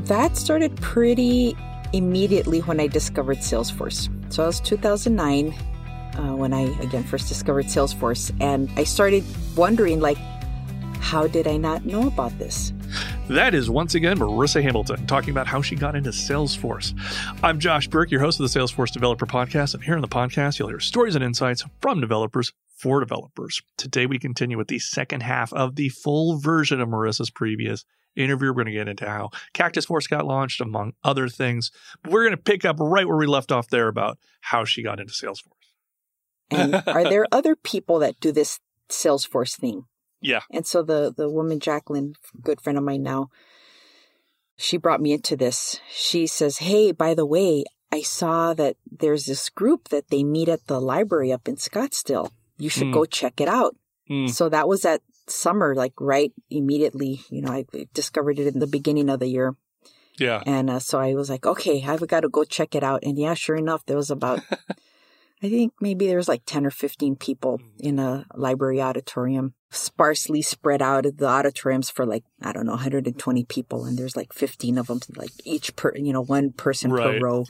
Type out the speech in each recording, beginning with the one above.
That started pretty immediately when I discovered Salesforce. So it was 2009 when I, again, first discovered Salesforce. And I started wondering, like, how did I not know about this? That is, once again, Marissa Hamilton talking about how she got into Salesforce. I'm Josh Burke, your host of the Salesforce Developer Podcast. And here on the podcast, you'll hear stories and insights from developers for developers. Today, we continue with the second half of the full version of Marissa's previous interview. We're going to get into how Cactus Force got launched, among other things. But we're going to pick up right where we left off there about how she got into Salesforce. And are there other people that do this Salesforce thing? Yeah. And so the woman, Jacqueline, good friend of mine now, she brought me into this. She says, hey, by the way, I saw that there's this group that they meet at the library up in Scottsdale. You should go check it out. So that was that summer, like right immediately. You know, I discovered it in the beginning of the year. Yeah. And so I was like, okay, I've got to go check it out. And yeah, sure enough, there was about, I think maybe there was like 10 or 15 people in a library auditorium, sparsely spread out. The auditoriums for like, I don't know, 120 people. And there's like 15 of them, like each one person per row.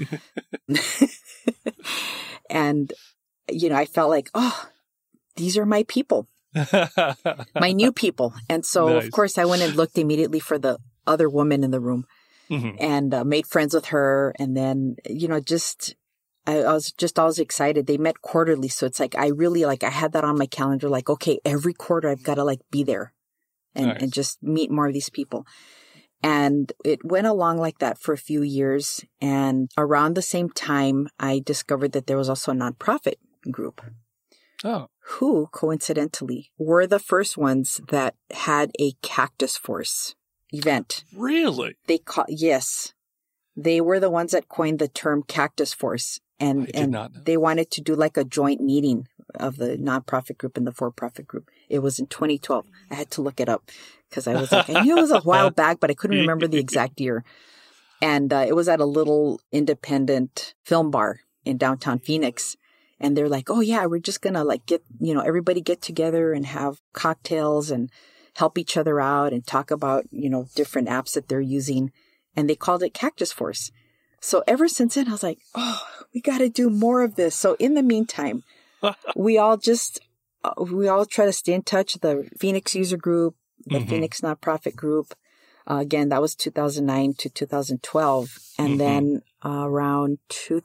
And, I felt like, oh, these are my people, my new people. And so, Nice. Of course, I went and looked immediately for the other woman in the room and made friends with her. And then, I was just always excited. They met quarterly. So it's like, I had that on my calendar, like, okay, every quarter I've got to like be there and just meet more of these people. And it went along like that for a few years. And around the same time, I discovered that there was also a nonprofit group. Oh. Who, coincidentally, were the first ones that had a Cactus Force event. Really? Yes. They were the ones that coined the term Cactus Force. And they wanted to do like a joint meeting of the nonprofit group and the for-profit group. It was in 2012. I had to look it up because I was like, I knew it was a while back, but I couldn't remember the exact year. And it was at a little independent film bar in downtown Phoenix. And they're like, oh yeah, we're just going to like everybody get together and have cocktails and help each other out and talk about, different apps that they're using. And they called it Cactus Force. So ever since then, I was like, oh, we got to do more of this. So in the meantime, we all try to stay in touch. The Phoenix user group, the Phoenix nonprofit group. Again, that was 2009 to 2012. And then around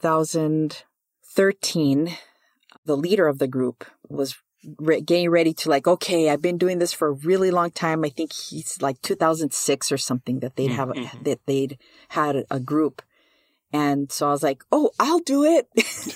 2013, the leader of the group was getting ready to like, okay, I've been doing this for a really long time. I think he's like 2006 or something that they'd had a group. And so I was like, oh, I'll do it.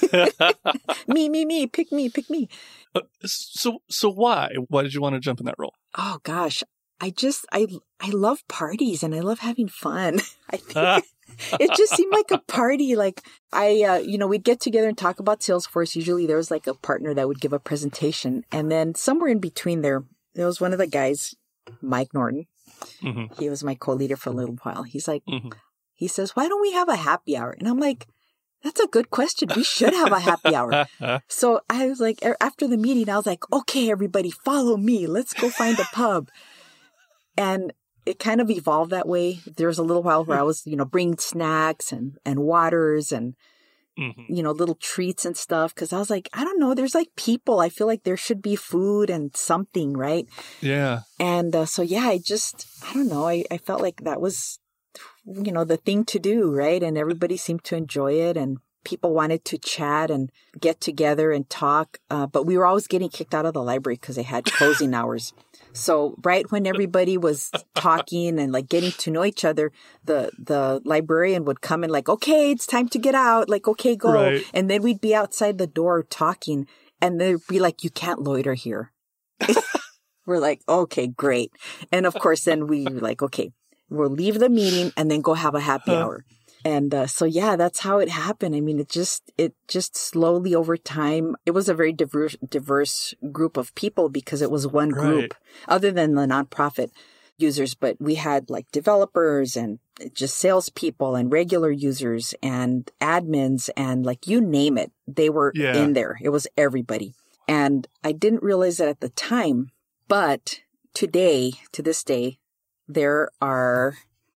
me, pick me. So why? Why did you want to jump in that role? Oh gosh, I love parties and I love having fun. I think it just seemed like a party. Like we'd get together and talk about Salesforce. Usually there was like a partner that would give a presentation. And then somewhere in between there was one of the guys, Mike Norton. He was my co-leader for a little while. He's like, he says, why don't we have a happy hour? And I'm like, that's a good question. We should have a happy hour. So I was like, after the meeting, I was like, okay, everybody follow me. Let's go find a pub. And it kind of evolved that way. There was a little while where I was, bringing snacks and waters and, little treats and stuff. Cause I was like, I don't know. There's like people. I feel like there should be food and something, right? Yeah. And I don't know. I felt like that was, the thing to do, right? And everybody seemed to enjoy it and people wanted to chat and get together and talk. But we were always getting kicked out of the library because they had closing hours. So right when everybody was talking and like getting to know each other, the librarian would come and like, okay, it's time to get out. Like, okay, go. Right. And then we'd be outside the door talking and they'd be like, you can't loiter here. We're like, okay, great. And of course, then we were like, okay, we'll leave the meeting and then go have a happy hour. And so, yeah, that's how it happened. I mean, it just slowly over time, it was a very diverse group of people because it was one group other than the nonprofit users. But we had like developers and just salespeople and regular users and admins and like you name it. They were in there. It was everybody. And I didn't realize that at the time. But to this day, there are,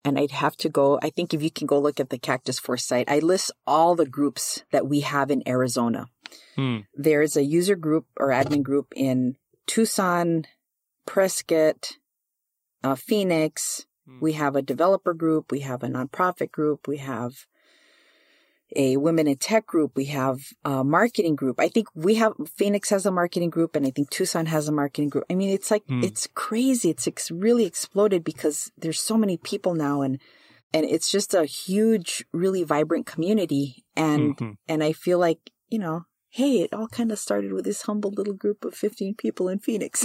and I'd have to go. I think if you can go look at the Cactus Force site, I list all the groups that we have in Arizona. There's a user group or admin group in Tucson, Prescott, Phoenix. We have a developer group. We have a nonprofit group. We have a women in tech group. We have a marketing group. I think Phoenix has a marketing group, and I think Tucson has a marketing group. I mean, it's like, it's crazy. It's really exploded because there's so many people now, and it's just a huge, really vibrant community. And I feel like, hey, it all kind of started with this humble little group of 15 people in Phoenix.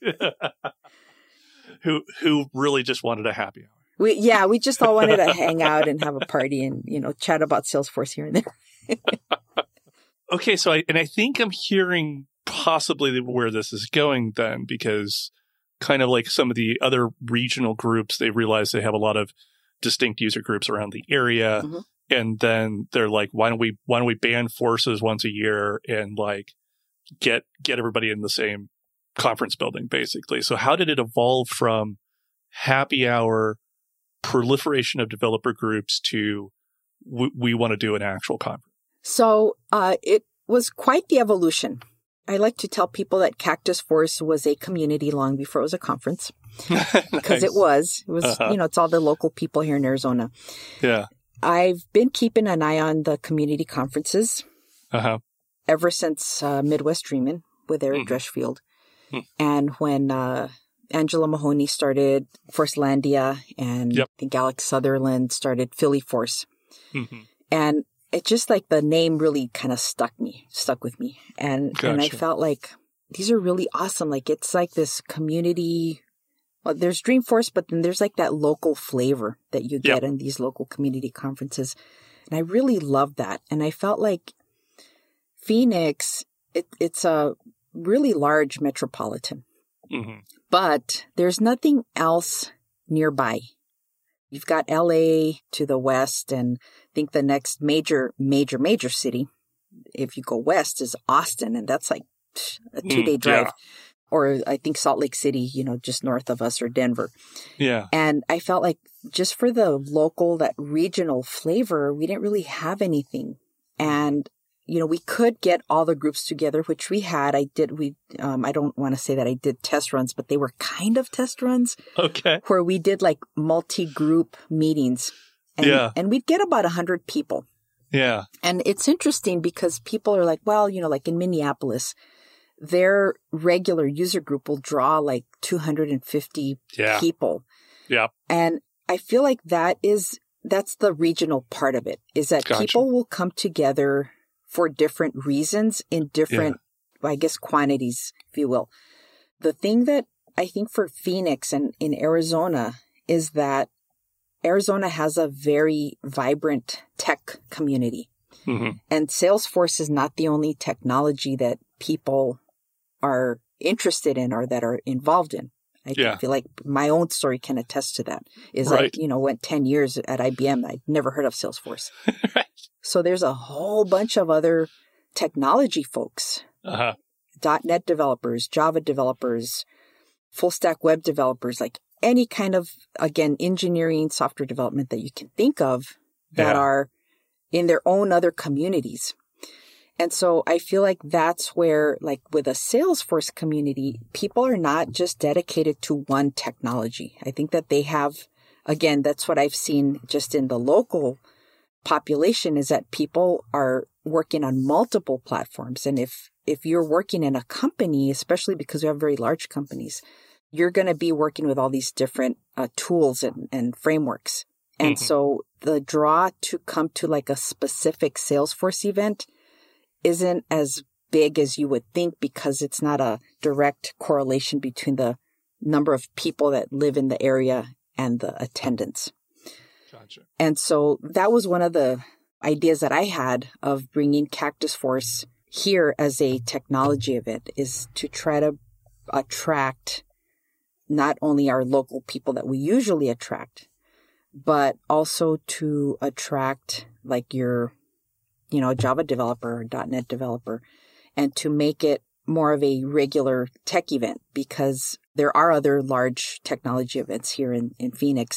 Who really just wanted a happy hour. We just all wanted to hang out and have a party and, chat about Salesforce here and there. Okay, so I think I'm hearing possibly where this is going then, because kind of like some of the other regional groups, they realize they have a lot of distinct user groups around the area. And then they're like, why don't we band forces once a year and like get everybody in the same conference building, basically. So how did it evolve from happy hour, proliferation of developer groups to we want to do an actual conference? So it was quite the evolution. I like to tell people that Cactus Force was a community long before it was a conference. Because it was, it's all the local people here in Arizona. Yeah. I've been keeping an eye on the community conferences ever since Midwest Dreamin' with Eric Dreschfield. And when Angela Mahoney started Forcelandia, and I think Alex Sutherland started Philly Force. And it just like the name really kind of stuck with me. And I felt like these are really awesome. Like it's like this community. Well, there's Dreamforce, but then there's like that local flavor that you get in these local community conferences. And I really love that. And I felt like Phoenix, it's a really large metropolitan, but there's nothing else nearby. You've got LA to the west, and I think the next major city, if you go west, is Austin, and that's like a 2-day drive. Or I think Salt Lake City, just north of us, or Denver. Yeah. And I felt like just for the local, that regional flavor, we didn't really have anything. And, we could get all the groups together, which we had. I don't want to say that I did test runs, but they were kind of test runs. Okay. Where we did like multi-group meetings. And we'd get about 100 people. Yeah. And it's interesting because people are like, well, like in Minneapolis, their regular user group will draw like 250 people. Yeah. And I feel like that's the regional part of it, is that people will come together for different reasons in different, I guess, quantities, if you will. The thing that I think for Phoenix and in Arizona is that Arizona has a very vibrant tech community. And Salesforce is not the only technology that people are interested in or that are involved in. I feel like my own story can attest to that. Is like, went 10 years at IBM. I'd never heard of Salesforce. So there's a whole bunch of other technology folks, .NET developers, Java developers, full stack web developers, like any kind of, again, engineering, software development that you can think of that are in their own other communities. And so I feel like that's where, like with a Salesforce community, people are not just dedicated to one technology. I think that they have, again, that's what I've seen just in the local population, is that people are working on multiple platforms. And if you're working in a company, especially because we have very large companies, you're going to be working with all these different tools and frameworks. And so the draw to come to like a specific Salesforce event isn't as big as you would think, because it's not a direct correlation between the number of people that live in the area and the attendance. Gotcha. And so that was one of the ideas that I had of bringing Cactus Force here as a technology event, is to try to attract not only our local people that we usually attract, but also to attract like your Java developer or .NET developer, and to make it more of a regular tech event, because there are other large technology events here in Phoenix.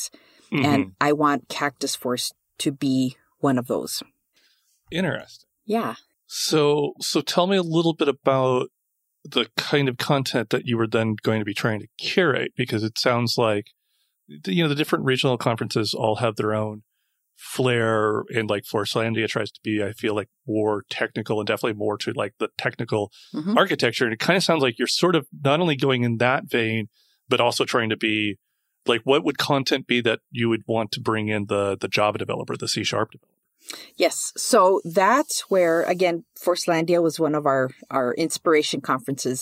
Mm-hmm. And I want Cactus Force to be one of those. Interesting. Yeah. So tell me a little bit about the kind of content that you were then going to be trying to curate, because it sounds like, the different regional conferences all have their own flair, and like Forcelandia tries to be, I feel like, more technical and definitely more to like the technical architecture. And it kind of sounds like you're sort of not only going in that vein, but also trying to be like, what would content be that you would want to bring in the Java developer, the C# developer? Yes. So that's where, again, Forcelandia was one of our inspiration conferences,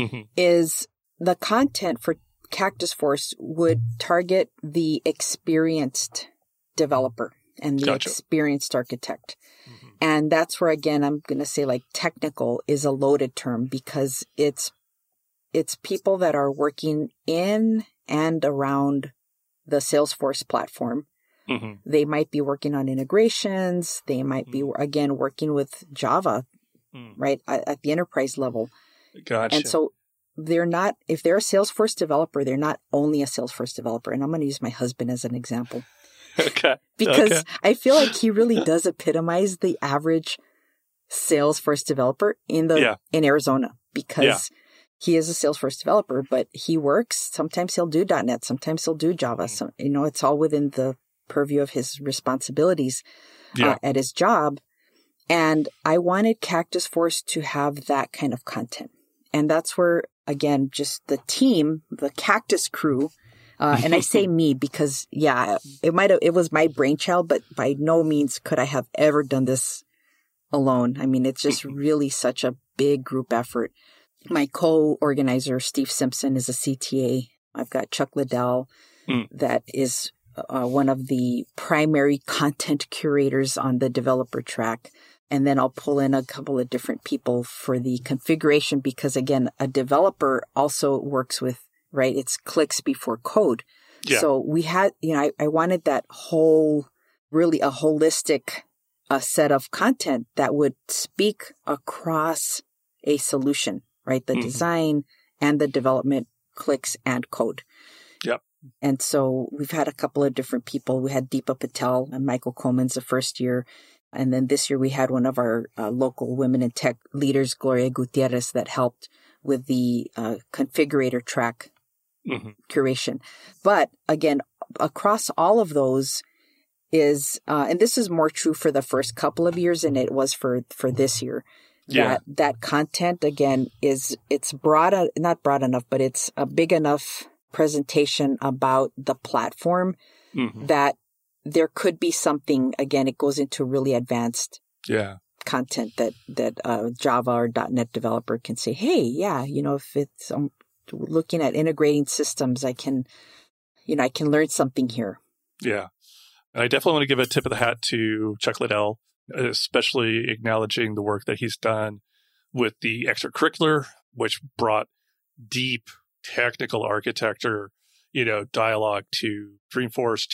is the content for Cactus Force would target the experienced developer and the experienced architect. And that's where, again, I'm going to say like technical is a loaded term, because it's people that are working in and around the Salesforce platform. They might be working on integrations. They might be, again, working with Java, right, at the enterprise level. Gotcha. And so they're not, if they're a Salesforce developer, they're not only a Salesforce developer. And I'm going to use my husband as an example. Because I feel like he really does epitomize the average Salesforce developer in Arizona, because he is a Salesforce developer, but he works. Sometimes he'll do .NET. Sometimes he'll do Java. So, it's all within the purview of his responsibilities at his job. And I wanted Cactus Force to have that kind of content. And that's where, again, just the team, the Cactus crew, and I say me because, it was my brainchild, but by no means could I have ever done this alone. I mean, it's just really such a big group effort. My co-organizer, Steve Simpson, is a CTA. I've got Chuck Liddell, that is one of the primary content curators on the developer track. And then I'll pull in a couple of different people for the configuration, because, again, a developer also works with, right, it's clicks before code. Yeah. So we had, I wanted that really a holistic set of content that would speak across a solution, right? The design and the development, clicks and code. Yep. And so we've had a couple of different people. We had Deepa Patel and Michael Coleman's the first year. And then this year we had one of our local women in tech leaders, Gloria Gutierrez, that helped with the configurator track curation. But again, across all of those is, and this is more true for the first couple of years than it was for this year. That content, again, it's not broad enough, but it's a big enough presentation about the platform that there could be something, again, it goes into really advanced content that Java or .NET developer can say, hey, if it's looking at integrating systems, I can learn something here. Yeah. And I definitely want to give a tip of the hat to Chuck Liddell, especially acknowledging the work that he's done with the extracurricular, which brought deep technical architecture, dialogue to Dreamforce,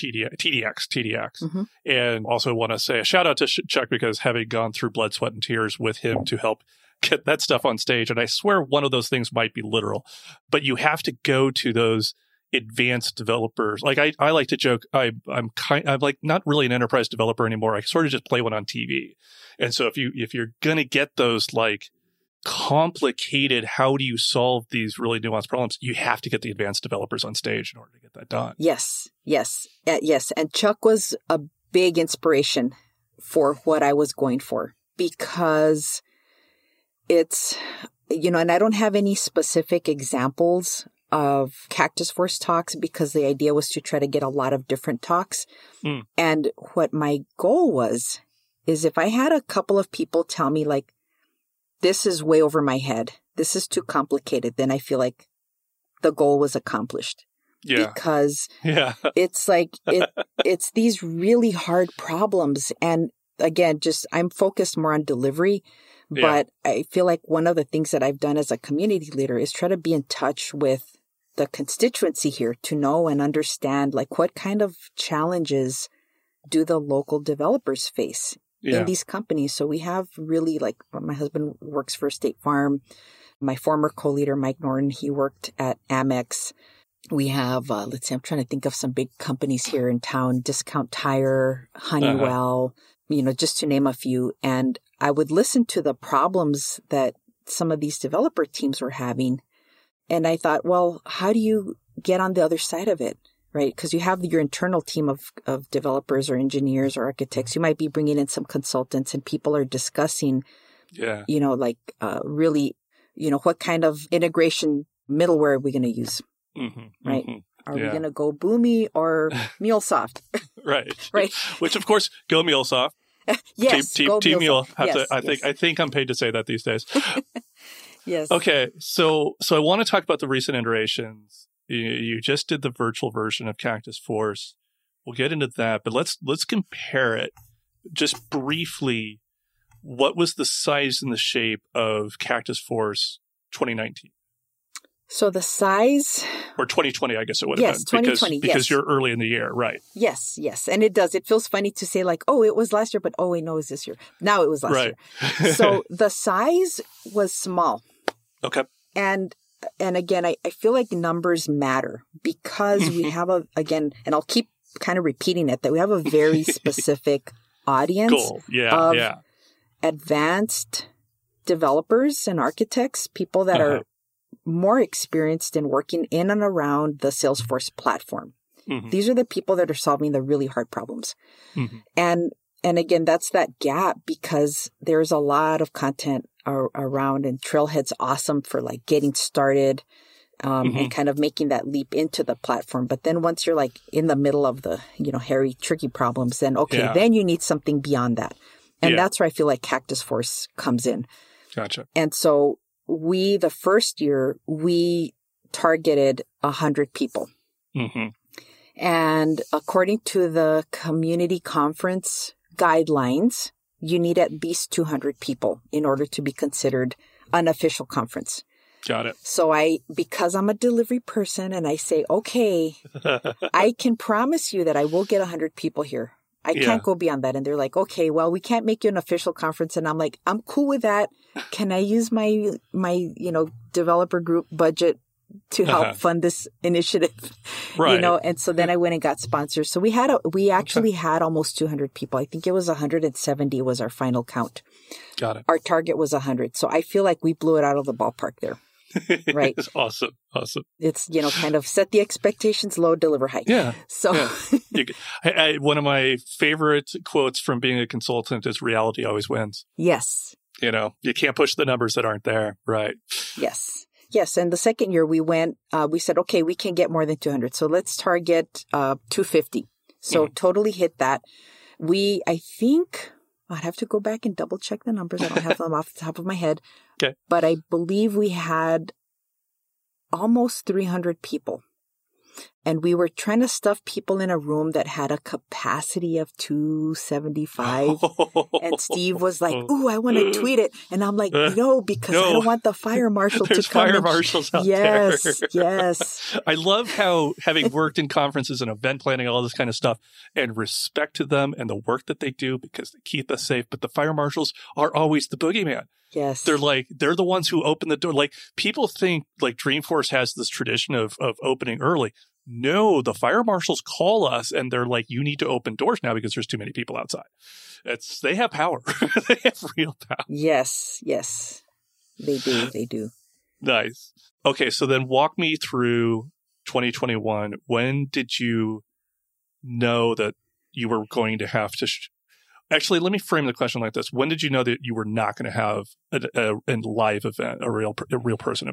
TDX. And also want to say a shout out to Chuck, because having gone through blood, sweat, and tears with him to help get that stuff on stage. And I swear one of those things might be literal, but you have to go to those advanced developers. Like I like to joke, I'm like not really an enterprise developer anymore. I sort of just play one on TV. And so if you're going to get those like complicated, how do you solve these really nuanced problems, you have to get the advanced developers on stage in order to get that done. Yes. And Chuck was a big inspiration for what I was going for, because it's, and I don't have any specific examples of Cactus Force talks, because the idea was to try to get a lot of different talks. And what my goal was, is if I had a couple of people tell me like, this is way over my head, this is too complicated, then I feel like the goal was accomplished. Yeah. Because it's like, it's these really hard problems. And again, I'm focused more on delivery. But I feel like one of the things that I've done as a community leader is try to be in touch with the constituency here to know and understand like what kind of challenges do the local developers face in these companies. So we have really like, my husband works for State Farm. My former co-leader, Mike Norton, he worked at Amex. We have, let's see, I'm trying to think of some big companies here in town, Discount Tire, Honeywell, just to name a few. And I would listen to the problems that some of these developer teams were having. And I thought, well, how do you get on the other side of it, right? Because you have your internal team of developers or engineers or architects. You might be bringing in some consultants and people are discussing, really, what kind of integration middleware are we going to use? Right? Are we going to go Boomi or MuleSoft? Right. Right. Which, of course, go MuleSoft. Yes. Team Mule. I think I'm paid to say that these days. Yes. Okay. So I want to talk about the recent iterations. You just did the virtual version of Cactus Force. We'll get into that, but let's compare it just briefly. What was the size and the shape of Cactus Force 2019? So the size... Or 2020, I guess it would have been. Yes, 2020, because you're early in the year, right? Yes. And it does. It feels funny to say like, oh, it was last year, but oh, wait, no, it was this year. Now it was last year. So the size was small. Okay. And again, I feel like numbers matter because we have and I'll keep kind of repeating it, that we have a very specific audience of advanced developers and architects, people that are more experienced in working in and around the Salesforce platform. These are the people that are solving the really hard problems. And again, that's that gap because there's a lot of content around, and Trailhead's awesome for like getting started and kind of making that leap into the platform. But then once you're like in the middle of the, hairy, tricky problems, then then you need something beyond that. And that's where I feel like Cactus Force comes in. Gotcha. And so the first year, we targeted 100 people. And according to the community conference guidelines, you need at least 200 people in order to be considered an official conference. Got it. So because I'm a delivery person and I say, okay, I can promise you that I will get 100 people here. I can't go beyond that. And they're like, okay, well, we can't make you an official conference. And I'm like, I'm cool with that. Can I use my developer group budget to help fund this initiative? Right. And so then I went and got sponsors. So we actually had almost 200 people. I think it was 170 was our final count. Got it. Our target was 100. So I feel like we blew it out of the ballpark there. Right. It's awesome. It's, kind of set the expectations low, deliver high. Yeah. So one of my favorite quotes from being a consultant is reality always wins. Yes. You can't push the numbers that aren't there. Right. Yes. And the second year we went, we said, okay, we can get more than 200. So let's target 250. So totally hit that. I think I'd have to go back and double check the numbers. I don't have them off the top of my head. Okay. But I believe we had almost 300 people. And we were trying to stuff people in a room that had a capacity of 275. And Steve was like, ooh, I want to tweet it. And I'm like, no, because I don't want the fire marshal to come. There's fire marshals out there. Yes. I love how, having worked in conferences and event planning, all this kind of stuff, and respect to them and the work that they do because they keep us safe. But the fire marshals are always the boogeyman. Yes. They're the ones who open the door. Like, people think like Dreamforce has this tradition of opening early. No, the fire marshals call us and they're like, you need to open doors now because there's too many people outside. They have power. They have real power. Yes. They do. Nice. Okay. So then walk me through 2021. When did you know that you were going to have to actually, let me frame the question like this. When did you know that you were not going to have a live event, a real person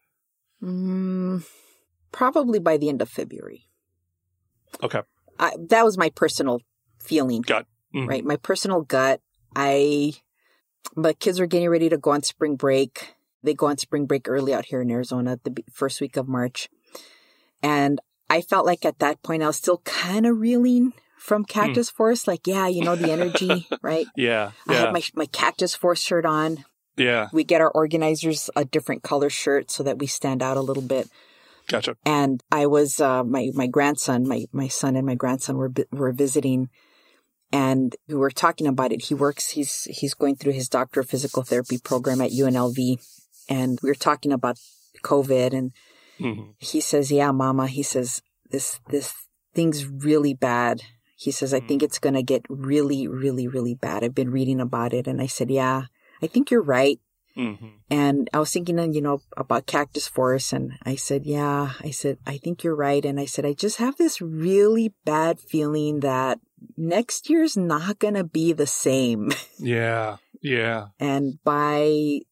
event? Probably by the end of February. Okay. That was my personal feeling. Gut. Right? My personal gut. My kids are getting ready to go on spring break. They go on spring break early out here in Arizona, the first week of March. And I felt like at that point, I was still kind of reeling from Cactus Force. Like, the energy, right? Yeah. I had my Cactus Force shirt on. Yeah. We get our organizers a different color shirt so that we stand out a little bit. Gotcha. And I was, my grandson, my son and my grandson were visiting, and we were talking about it. He's going through his Doctor of Physical Therapy program at UNLV. And we were talking about COVID and Mm-hmm. He says, yeah, Mama, he says, this thing's really bad. He says, I think it's going to get really, really, really bad. I've been reading about it. And I said, yeah, I think you're right. Mm-hmm. And I was thinking, about Cactus Force. And I said, yeah, I think you're right. And I said, I just have this really bad feeling that next year's not going to be the same. Yeah. Yeah. And by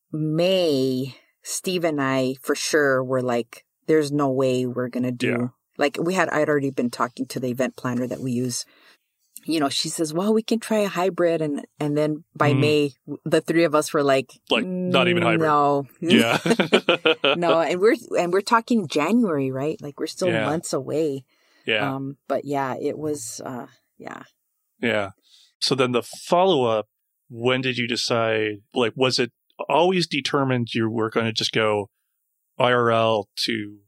May, Steve and I for sure were like, there's no way we're going to do. Yeah. Like I'd already been talking to the event planner that we use. She says, well, we can try a hybrid. And then by May, the three of us were like not even hybrid. No. Yeah. No. And we're talking January, right? Like we're still months away. Yeah. But yeah, it was, yeah. Yeah. So then the follow-up, when did you decide, was it always determined you were going to just go IRL to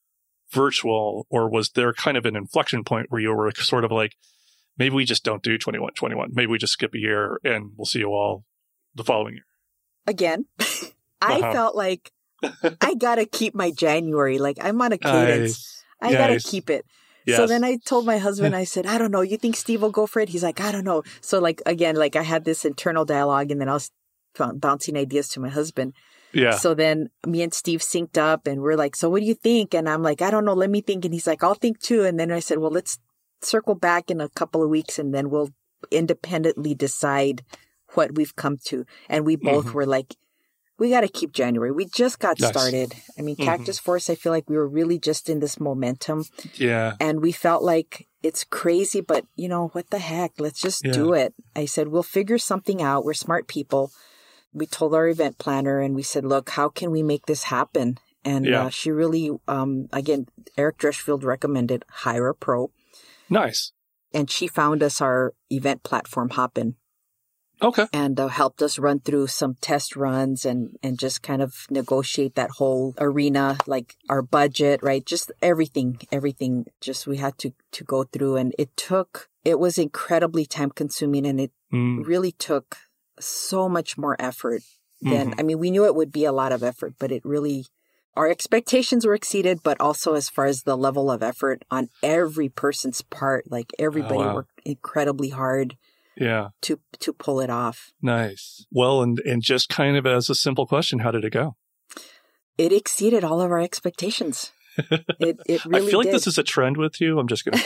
virtual, or was there kind of an inflection point where you were sort of like, maybe we just don't do 21-21. Maybe we just skip a year and we'll see you all the following year. Again, I felt like I got to keep my January. Like I'm on a cadence. I got to keep it. Yes. So then I told my husband, I said, I don't know. You think Steve will go for it? He's like, I don't know. So again, I had this internal dialogue and then I was bouncing ideas to my husband. Yeah. So then me and Steve synced up and we're like, so what do you think? And I'm like, I don't know. Let me think. And he's like, I'll think too. And then I said, well, let's circle back in a couple of weeks and then we'll independently decide what we've come to. And we both were like, we got to keep January. We just got started. I mean, Cactus Force, I feel like we were really just in this momentum. Yeah. And we felt like it's crazy, but what the heck? Let's just do it. I said, we'll figure something out. We're smart people. We told our event planner and we said, look, how can we make this happen? And she really, again, Eric Dreshfield recommended hire a pro. Nice. And she found us our event platform, Hopin. Okay. And helped us run through some test runs and just kind of negotiate that whole arena, like our budget, right? Just everything just we had to go through. And it was incredibly time consuming and it really took so much more effort than, I mean, we knew it would be a lot of effort, but it really, our expectations were exceeded, but also as far as the level of effort on every person's part, like everybody worked incredibly hard. Yeah. To pull it off. Nice. Well, and just kind of as a simple question, how did it go? It exceeded all of our expectations. It really I feel like did. This is a trend with you. I'm just going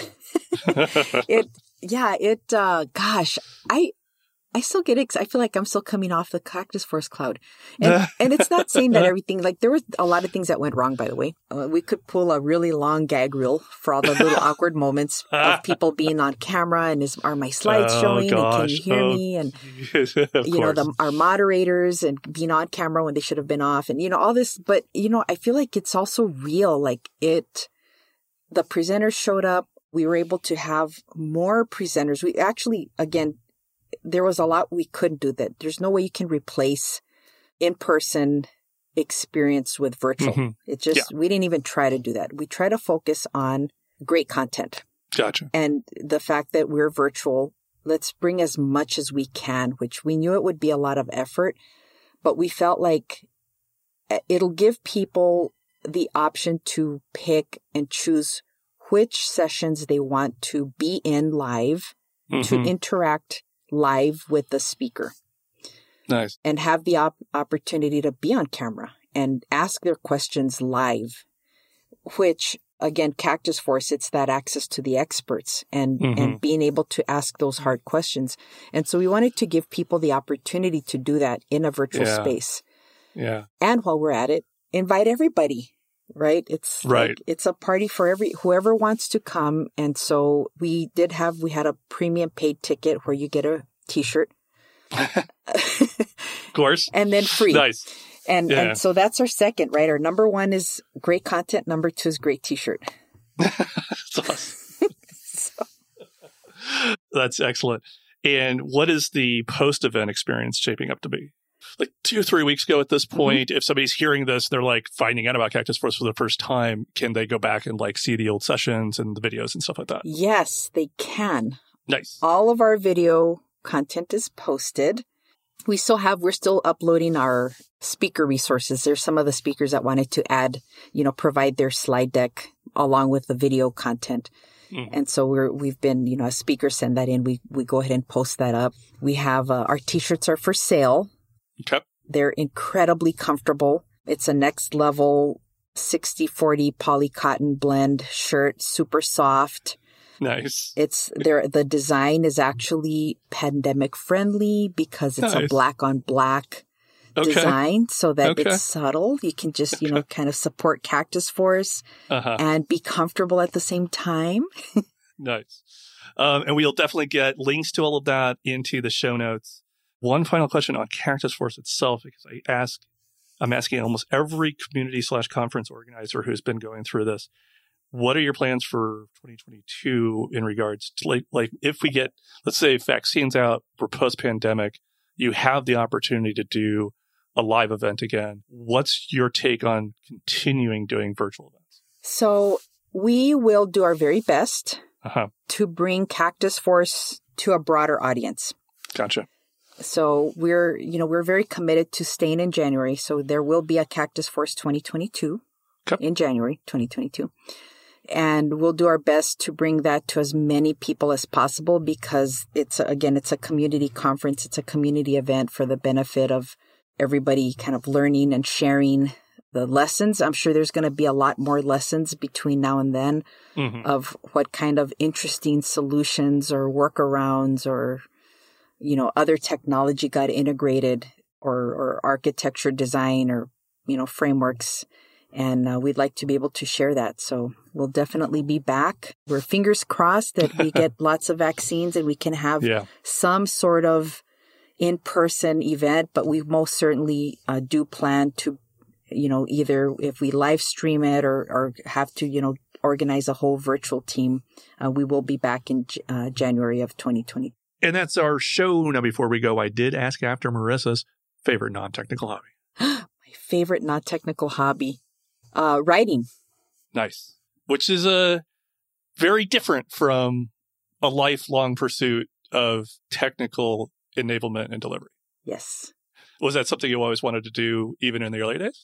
to. Gosh, I still get excited. I feel like I'm still coming off the Cactus Force cloud. And it's not saying that everything, there was a lot of things that went wrong, by the way. We could pull a really long gag reel for all the little awkward moments of people being on camera and are my slides showing and can you hear me? And, our moderators and being on camera when they should have been off and, all this. But, I feel like it's also real. The presenters showed up. We were able to have more presenters. We actually, again, there was a lot we couldn't do that. There's no way you can replace in-person experience with virtual. It just, we didn't even try to do that. We try to focus on great content. Gotcha. And the fact that we're virtual, let's bring as much as we can, which we knew it would be a lot of effort, but we felt like it'll give people the option to pick and choose which sessions they want to be in live, to interact live with the speaker. Nice. And have the opportunity to be on camera and ask their questions live, which again, Cactus Force, it's that access to the experts and being able to ask those hard questions. And so we wanted to give people the opportunity to do that in a virtual space. Yeah. And while we're at it, invite everybody, right? It's it's a party for whoever wants to come. And so we had a premium paid ticket where you get a t-shirt. Of course. And then free. Nice. And so that's our second, right? Our number one is great content. Number two is great t-shirt. That's awesome. That's excellent. And what is the post-event experience shaping up to be? 2 or 3 weeks ago at this point, if somebody's hearing this, they're finding out about Cactus Force for the first time. Can they go back and see the old sessions and the videos and stuff like that? Yes, they can. Nice. All of our video content is posted. we're still uploading our speaker resources. There's some of the speakers that wanted to add, provide their slide deck along with the video content. Mm-hmm. And so we've been, as speakers send that in, we go ahead and post that up. We have, our t-shirts are for sale. Okay. They're incredibly comfortable. It's a next level 60-40 poly cotton blend shirt, super soft. Nice. The design is actually pandemic friendly because it's a black on black design so that it's subtle. You can just, kind of support Cactus Force and be comfortable at the same time. Nice. And we'll definitely get links to all of that into the show notes. One final question on Cactus Force itself, because I'm asking almost every community/conference organizer who's been going through this. What are your plans for 2022 in regards to like if we get, let's say, vaccines out, we're post-pandemic, you have the opportunity to do a live event again. What's your take on continuing doing virtual events? So we will do our very best to bring Cactus Force to a broader audience. Gotcha. So we're very committed to staying in January. So there will be a Cactus Force 2022 in January 2022. And we'll do our best to bring that to as many people as possible because it's a community conference. It's a community event for the benefit of everybody kind of learning and sharing the lessons. I'm sure there's going to be a lot more lessons between now and then of what kind of interesting solutions or workarounds or, other technology got integrated or architecture design or, frameworks. And we'd like to be able to share that. So we'll definitely be back. We're fingers crossed that we get lots of vaccines and we can have some sort of in-person event. But we most certainly do plan to, either if we live stream it or have to, organize a whole virtual team. We will be back in January of 2020. And that's our show. Now, before we go, I did ask after Marissa's favorite non-technical hobby. My favorite non-technical hobby. Writing. Nice. Which is very different from a lifelong pursuit of technical enablement and delivery. Yes. Was that something you always wanted to do even in the early days?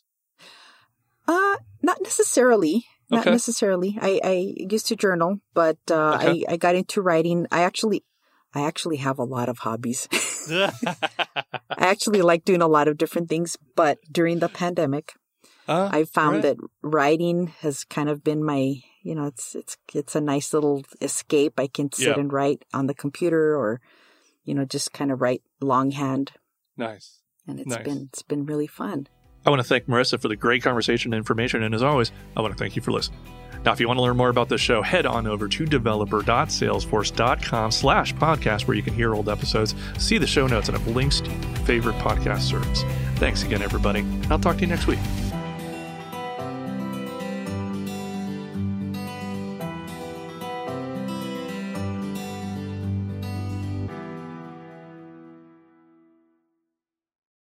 Not necessarily. Not necessarily. I used to journal, but I got into writing. I actually have a lot of hobbies. I actually like doing a lot of different things, but during the pandemic, I found that writing has kind of been my, it's a nice little escape. I can sit and write on the computer or, just kind of write longhand. Nice. And it's been really fun. I want to thank Marissa for the great conversation and information. And as always, I want to thank you for listening. Now, if you want to learn more about the show, head on over to developer.salesforce.com/podcast, where you can hear old episodes, see the show notes, and have links to your favorite podcast service. Thanks again, everybody. I'll talk to you next week.